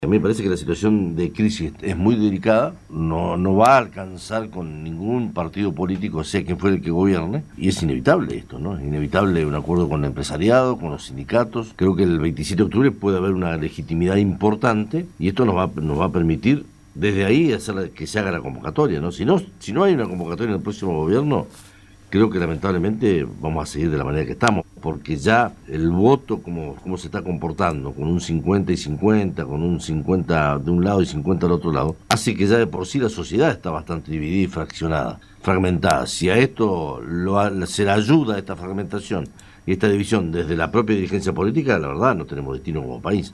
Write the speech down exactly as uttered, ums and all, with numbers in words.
A mí me parece que la situación de crisis es muy delicada, no, no va a alcanzar con ningún partido político, sea quien fuere el que gobierne, y es inevitable esto, ¿no? Es inevitable un acuerdo con el empresariado, con los sindicatos. Creo que el veintisiete de octubre puede haber una legitimidad importante y esto nos va, nos va a permitir desde ahí hacer que se haga la convocatoria, ¿no? Si no, si no hay una convocatoria en el próximo gobierno, creo que lamentablemente vamos a seguir de la manera que estamos, porque ya el voto, como, como se está comportando, con un cincuenta y cincuenta, con un cincuenta de un lado y cincuenta del otro lado, hace que ya de por sí la sociedad está bastante dividida y fraccionada, fragmentada. Si a esto lo, se le ayuda a esta fragmentación y esta división desde la propia dirigencia política, la verdad no tenemos destino como país.